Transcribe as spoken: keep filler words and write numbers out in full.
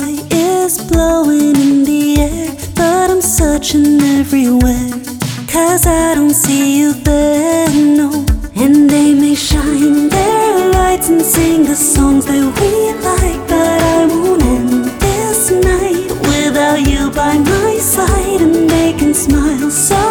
joy is blowing in the air, but I'm searching everywhere, 'cause I don't see you there, no. And they may shine their lights and sing the songs that we like, but I won't end this night without you by my side. And they can smile so